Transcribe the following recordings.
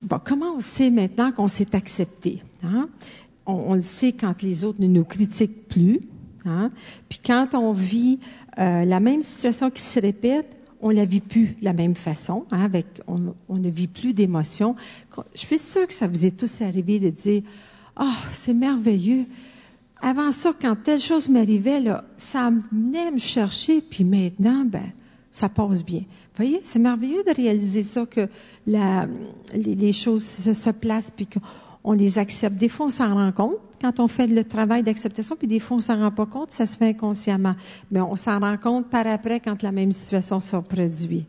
Bon, comment on sait maintenant qu'on s'est accepté? Hein? On le sait quand les autres ne nous critiquent plus. Hein? Puis quand on vit la même situation qui se répète, on la vit plus de la même façon. Hein? On ne vit plus d'émotions. Je suis sûre que ça vous est tous arrivé de dire « Ah, c'est merveilleux! Avant ça, quand telle chose m'arrivait, là, ça venait me chercher, puis maintenant, ça passe bien. » Vous voyez, c'est merveilleux de réaliser ça, que les choses se placent, puis qu'on les accepte. Des fois, on s'en rend compte quand on fait le travail d'acceptation, puis des fois, on s'en rend pas compte, ça se fait inconsciemment. Mais on s'en rend compte par après quand la même situation se reproduit.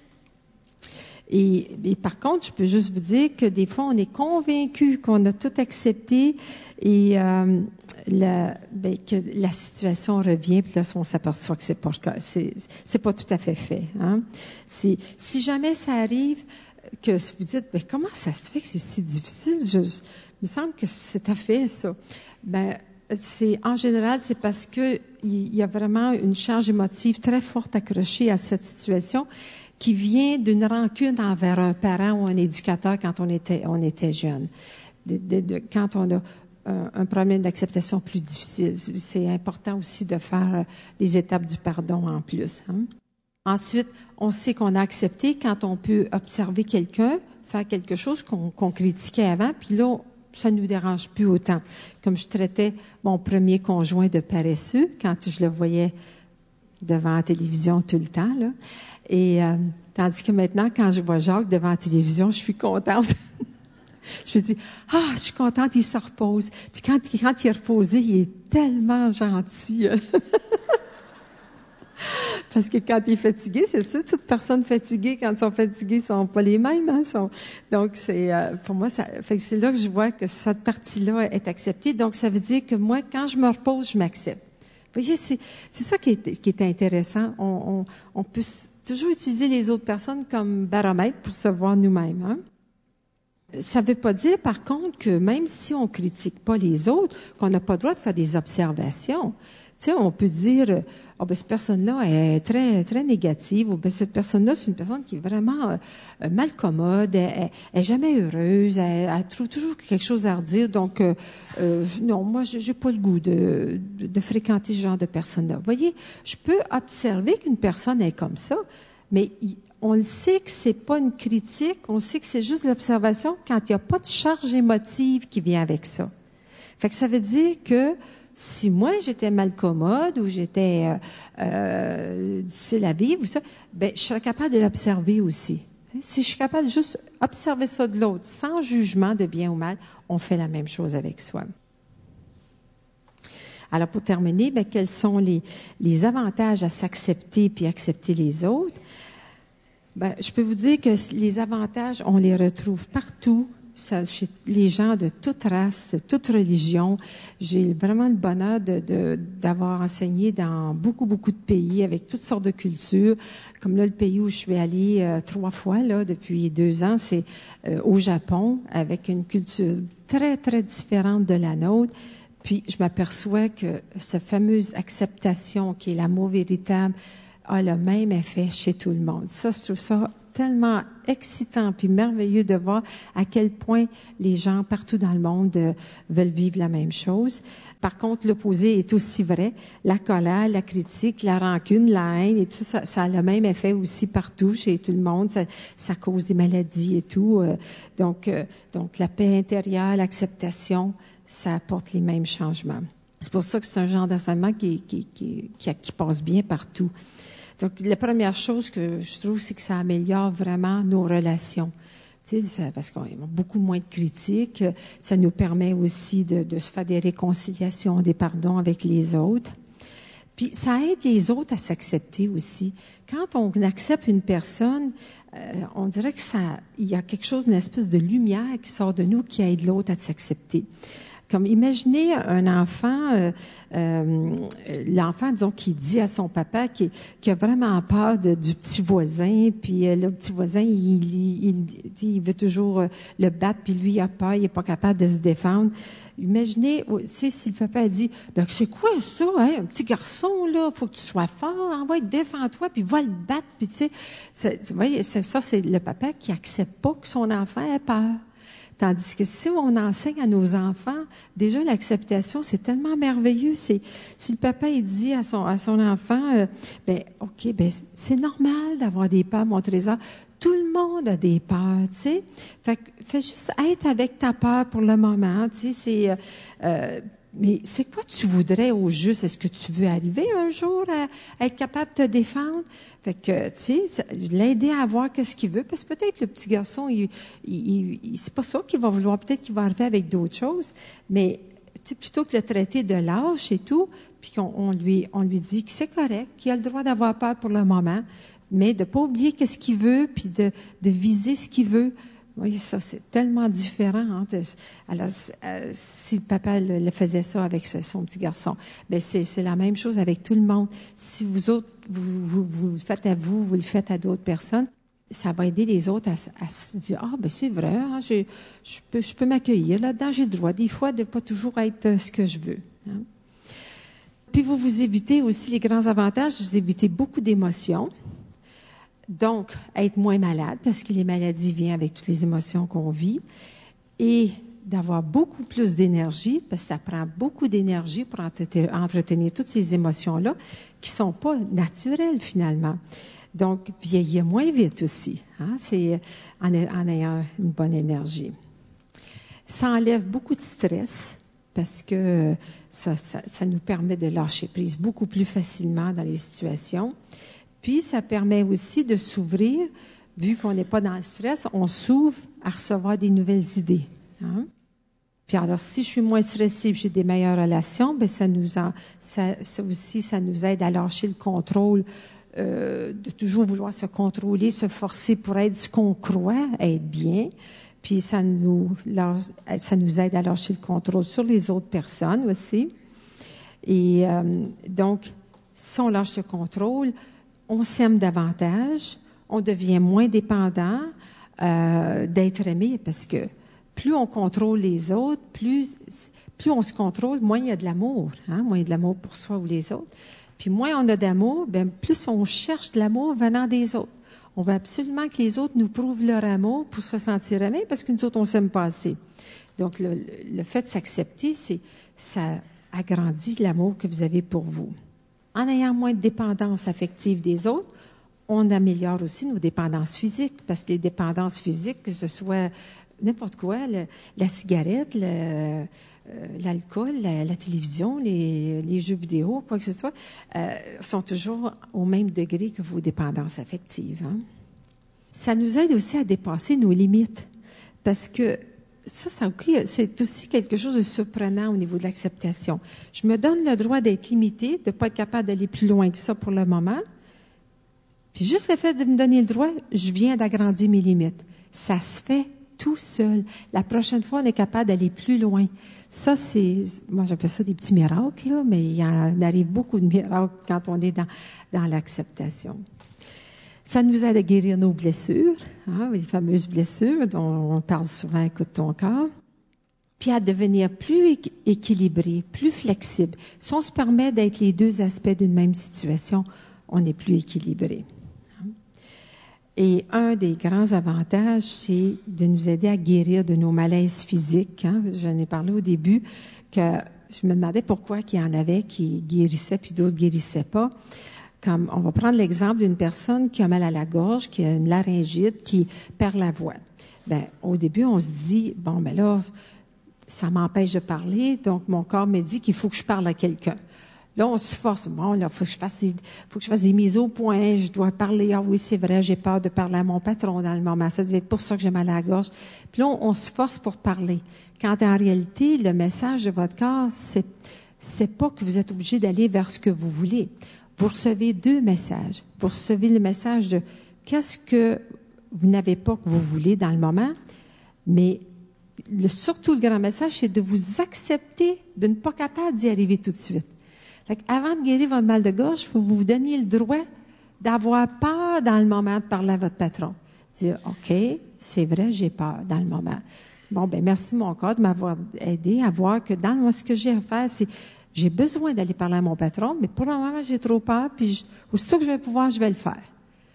Et par contre, je peux juste vous dire que des fois, on est convaincu qu'on a tout accepté et que la situation revient, puis là, on s'aperçoit que c'est pas tout à fait fait. Hein? Si jamais ça arrive, que vous dites, comment ça se fait que c'est si difficile? Il me semble que c'est tout à fait ça. En général, c'est parce que il y a vraiment une charge émotive très forte accrochée à cette situation, qui vient d'une rancune envers un parent ou un éducateur quand on était jeune. Quand on a un problème d'acceptation plus difficile, c'est important aussi de faire les étapes du pardon en plus. Hein? Ensuite, on sait qu'on a accepté quand on peut observer quelqu'un faire quelque chose qu'on critiquait avant, puis là, ça nous dérange plus autant. Comme je traitais mon premier conjoint de paresseux quand je le voyais devant la télévision tout le temps, là. Et tandis que maintenant, quand je vois Jacques devant la télévision, je suis contente. Je me dis, je suis contente, il se repose. Puis quand il est reposé, il est tellement gentil. Parce que quand il est fatigué, c'est sûr, toute personne fatiguée, quand ils sont fatigués, sont pas les mêmes. Hein, donc, c'est pour moi, c'est là que je vois que cette partie-là est acceptée. Donc, ça veut dire que moi, quand je me repose, je m'accepte. Vous voyez, c'est ça qui est intéressant. On peut toujours utiliser les autres personnes comme baromètre pour se voir nous-mêmes. Hein? Ça ne veut pas dire, par contre, que même si on critique pas les autres, qu'on n'a pas le droit de faire des observations. Tu sais, on peut dire, cette personne-là est très, très négative, ou cette personne-là, c'est une personne qui est vraiment malcommode, elle est jamais heureuse, elle trouve toujours quelque chose à redire, donc non, moi, j'ai pas le goût de fréquenter ce genre de personne-là. Vous voyez, je peux observer qu'une personne est comme ça, mais on le sait que c'est pas une critique, on sait que c'est juste l'observation quand il n'y a pas de charge émotive qui vient avec ça. Fait que ça veut dire que si moi j'étais malcommode ou j'étais difficile à vivre ou ça, je serais capable de l'observer aussi. Si je suis capable de juste observer ça de l'autre sans jugement de bien ou mal, on fait la même chose avec soi. Alors pour terminer, quels sont les avantages à s'accepter puis accepter les autres? Je peux vous dire que les avantages, on les retrouve partout. Chez les gens de toute race, de toute religion. J'ai vraiment le bonheur d'avoir enseigné dans beaucoup, beaucoup de pays avec toutes sortes de cultures. Comme là, le pays où je suis allée 3 fois là depuis 2 ans, c'est au Japon, avec une culture très, très différente de la nôtre. Puis, je m'aperçois que cette fameuse acceptation qui est l'amour véritable a le même effet chez tout le monde. Ça, je trouve ça tellement excitant puis merveilleux de voir à quel point les gens partout dans le monde veulent vivre la même chose. Par contre, l'opposé est aussi vrai. La colère, la critique, la rancune, la haine et tout ça, ça a le même effet aussi partout chez tout le monde. Ça cause des maladies et tout. Donc la paix intérieure, l'acceptation, ça apporte les mêmes changements. C'est pour ça que c'est un genre d'enseignement qui passe bien partout. Donc, la première chose que je trouve, c'est que ça améliore vraiment nos relations. Tu sais, parce qu'on a beaucoup moins de critiques. Ça nous permet aussi de se faire des réconciliations, des pardons avec les autres. Puis, ça aide les autres à s'accepter aussi. Quand on accepte une personne, on dirait que il y a quelque chose, une espèce de lumière qui sort de nous qui aide l'autre à s'accepter. Comme imaginez un enfant, l'enfant, disons, qui dit à son papa qui a vraiment peur du petit voisin, puis le petit voisin, il veut toujours le battre, puis lui, il a peur, il n'est pas capable de se défendre. Imaginez, si le papa a dit, ben, c'est quoi ça, hein, un petit garçon, là, faut que tu sois fort, envoie, défends-toi, puis va le battre, puis tu sais, vous voyez, ça, c'est le papa qui accepte pas que son enfant ait peur. Tandis que si on enseigne à nos enfants, déjà l'acceptation, c'est tellement merveilleux. Si le papa il dit à son enfant, ben ok, ben c'est normal d'avoir des peurs, mon trésor. Tout le monde a des peurs, tu sais. Fais juste être avec ta peur pour le moment, tu sais. Mais c'est quoi tu voudrais au juste? Est-ce que tu veux arriver un jour à être capable de te défendre? Fait que, tu sais, l'aider à voir qu'est-ce qu'il veut, parce que peut-être le petit garçon, c'est pas ça qu'il va vouloir, peut-être qu'il va arriver avec d'autres choses, mais tu sais, plutôt que le traiter de lâche et tout, puis on lui dit que c'est correct, qu'il a le droit d'avoir peur pour le moment, mais de pas oublier qu'est-ce qu'il veut, puis de viser ce qu'il veut. Oui, ça, c'est tellement différent. Hein. Alors, si le papa le faisait ça avec son petit garçon, ben c'est la même chose avec tout le monde. Si vous autres, vous le faites à vous, vous le faites à d'autres personnes, ça va aider les autres à se dire, ah, ben c'est vrai, hein, je peux m'accueillir là-dedans, j'ai le droit des fois de pas toujours être ce que je veux. Hein. Puis vous évitez aussi les grands avantages, vous évitez beaucoup d'émotions. Donc, être moins malade, parce que les maladies viennent avec toutes les émotions qu'on vit, et d'avoir beaucoup plus d'énergie, parce que ça prend beaucoup d'énergie pour entretenir toutes ces émotions-là, qui sont pas naturelles finalement. Donc, vieillir moins vite aussi, hein, c'est en ayant une bonne énergie. Ça enlève beaucoup de stress, parce que ça nous permet de lâcher prise beaucoup plus facilement dans les situations. Puis, ça permet aussi de s'ouvrir, vu qu'on n'est pas dans le stress, on s'ouvre à recevoir des nouvelles idées. Hein? Puis alors, si je suis moins stressée, j'ai des meilleures relations, ben ça nous aide à lâcher le contrôle, de toujours vouloir se contrôler, se forcer pour être ce qu'on croit être bien. Puis ça nous aide à lâcher le contrôle sur les autres personnes aussi. Et donc, si on lâche le contrôle, on s'aime davantage, on devient moins dépendant d'être aimé, parce que plus on contrôle les autres, plus on se contrôle, moins il y a de l'amour, hein, moins il y a de l'amour pour soi ou les autres. Puis moins on a d'amour, bien plus on cherche de l'amour venant des autres. On veut absolument que les autres nous prouvent leur amour pour se sentir aimés, parce que nous autres, on s'aime pas assez. Donc, le fait de s'accepter, ça agrandit l'amour que vous avez pour vous. En ayant moins de dépendance affective des autres, on améliore aussi nos dépendances physiques, parce que les dépendances physiques, que ce soit n'importe quoi, la cigarette, l'alcool, la télévision, les jeux vidéo, quoi que ce soit, sont toujours au même degré que vos dépendances affectives. Hein? Ça nous aide aussi à dépasser nos limites, parce que c'est aussi quelque chose de surprenant au niveau de l'acceptation. Je me donne le droit d'être limitée, de ne pas être capable d'aller plus loin que ça pour le moment. Puis juste le fait de me donner le droit, je viens d'agrandir mes limites. Ça se fait tout seul. La prochaine fois, on est capable d'aller plus loin. Ça, moi j'appelle ça des petits miracles, là, mais il y en arrive beaucoup de miracles quand on est dans l'acceptation. Ça nous aide à guérir nos blessures, hein, les fameuses blessures dont on parle souvent, écoute ton corps, puis à devenir plus équilibré, plus flexible. Si on se permet d'être les deux aspects d'une même situation, on est plus équilibré. Et un des grands avantages, c'est de nous aider à guérir de nos malaises physiques. Hein. J'en ai parlé au début, que je me demandais pourquoi qu'il y en avait qui guérissaient puis d'autres guérissaient pas. Comme on va prendre l'exemple d'une personne qui a mal à la gorge, qui a une laryngite, qui perd la voix. Ben, au début, on se dit, bon, ben là, ça m'empêche de parler, donc mon corps me dit qu'il faut que je parle à quelqu'un. Là, on se force. Bon, là, faut que je fasse des mises au point, je dois parler. Ah oui, c'est vrai, j'ai peur de parler à mon patron dans le moment. Ça doit être pour ça que j'ai mal à la gorge. Puis là, on se force pour parler. Quand en réalité, le message de votre corps, c'est pas que vous êtes obligé d'aller vers ce que vous voulez. Vous recevez deux messages. Vous recevez le message de qu'est-ce que vous n'avez pas que vous voulez dans le moment, mais surtout le grand message, c'est de vous accepter de ne pas capable d'y arriver tout de suite. Fait avant de guérir votre mal de gorge, il faut vous donner le droit d'avoir peur dans le moment de parler à votre patron. Dire, OK, c'est vrai, j'ai peur dans le moment. Bon, ben merci mon corps de m'avoir aidé à voir que dans moi, ce que j'ai à faire, c'est j'ai besoin d'aller parler à mon patron, mais pour le moment, j'ai trop peur, puis aussitôt que je vais pouvoir, je vais le faire.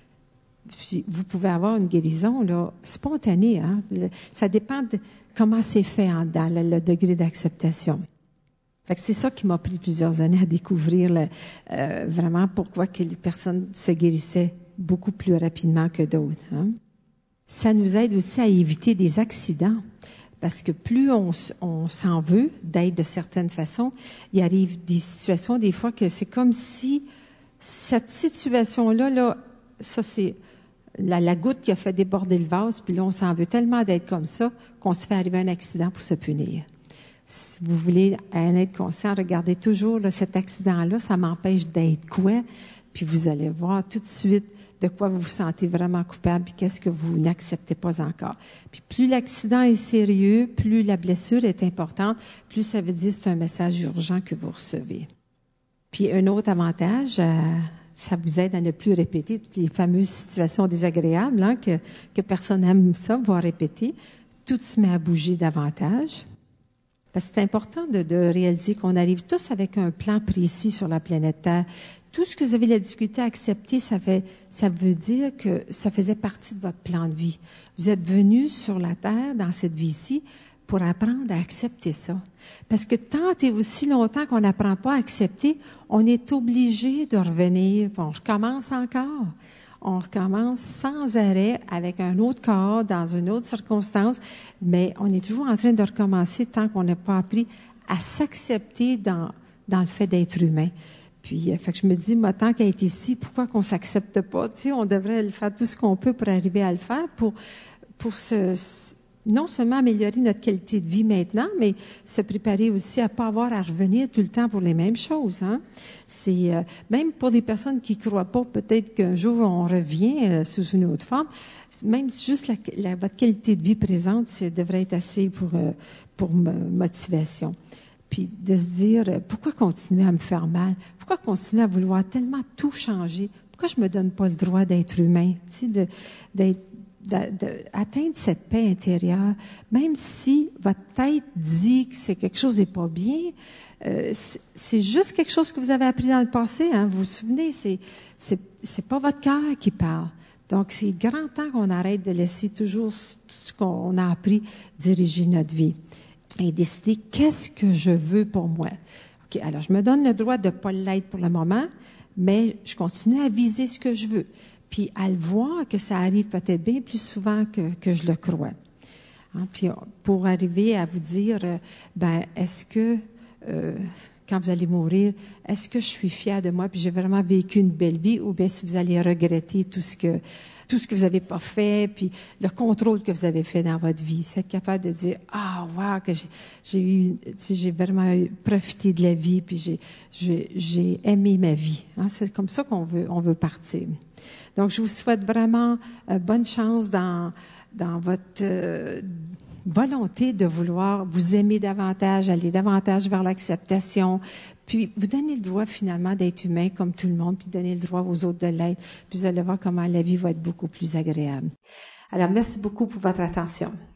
Puis, vous pouvez avoir une guérison là, spontanée. Hein? Ça dépend de comment c'est fait dans le degré d'acceptation. Fait que c'est ça qui m'a pris plusieurs années à découvrir vraiment pourquoi que les personnes se guérissaient beaucoup plus rapidement que d'autres. Hein? Ça nous aide aussi à éviter des accidents. Parce que plus on s'en veut d'être de certaines façons, il arrive des situations, des fois, que c'est comme si cette situation-là, là, ça c'est la goutte qui a fait déborder le vase, puis là, on s'en veut tellement d'être comme ça qu'on se fait arriver un accident pour se punir. Si vous voulez en être conscient, regardez toujours là, cet accident-là, ça m'empêche d'être quoi, puis vous allez voir tout de suite de quoi vous vous sentez vraiment coupable, puis qu'est-ce que vous n'acceptez pas encore. Puis plus l'accident est sérieux, plus la blessure est importante, plus ça veut dire que c'est un message urgent que vous recevez. Puis un autre avantage, ça vous aide à ne plus répéter toutes les fameuses situations désagréables hein, que personne n'aime ça, voir répéter. Tout se met à bouger davantage. Parce que c'est important de réaliser qu'on arrive tous avec un plan précis sur la planète Terre. Tout ce que vous avez la difficulté à accepter, ça veut dire que ça faisait partie de votre plan de vie. Vous êtes venu sur la Terre, dans cette vie-ci, pour apprendre à accepter ça. Parce que tant et aussi longtemps qu'on n'apprend pas à accepter, on est obligé de revenir, puis on recommence encore. On recommence sans arrêt avec un autre corps, dans une autre circonstance, mais on est toujours en train de recommencer tant qu'on n'a pas appris à s'accepter dans le fait d'être humain. Puis, fait que je me dis, moi, tant qu'à être ici, pourquoi qu'on s'accepte pas? Tu sais, on devrait faire tout ce qu'on peut pour arriver à le faire, pour non seulement améliorer notre qualité de vie maintenant, mais se préparer aussi à pas avoir à revenir tout le temps pour les mêmes choses. Hein? C'est même pour les personnes qui croient pas, peut-être qu'un jour on revient sous une autre forme. Même juste votre qualité de vie présente, ça devrait être assez pour motivation. Puis de se dire, pourquoi continuer à me faire mal? Pourquoi continuer à vouloir tellement tout changer? Pourquoi je me donne pas le droit d'être humain? Tu sais, d'atteindre cette paix intérieure, même si votre tête dit que c'est quelque chose n'est pas bien, c'est juste quelque chose que vous avez appris dans le passé. Hein? Vous vous souvenez, c'est pas votre cœur qui parle. Donc, c'est grand temps qu'on arrête de laisser toujours tout ce qu'on a appris diriger notre vie. Et décider qu'est-ce que je veux pour moi. OK, alors je me donne le droit de ne pas l'être pour le moment, mais je continue à viser ce que je veux. Puis à le voir que ça arrive peut-être bien plus souvent que je le crois. Hein, puis pour arriver à vous dire, est-ce que, quand vous allez mourir, est-ce que je suis fière de moi, puis j'ai vraiment vécu une belle vie, ou bien si vous allez regretter tout ce que vous n'avez pas fait, puis le contrôle que vous avez fait dans votre vie. C'est être capable de dire, wow, que j'ai vraiment profité de la vie, puis j'ai aimé ma vie. Hein, c'est comme ça on veut partir. Donc, je vous souhaite vraiment bonne chance dans votre volonté de vouloir vous aimer davantage, aller davantage vers l'acceptation, puis vous donner le droit finalement d'être humain comme tout le monde, puis donner le droit aux autres de l'être, puis vous allez voir comment la vie va être beaucoup plus agréable. Alors, merci beaucoup pour votre attention.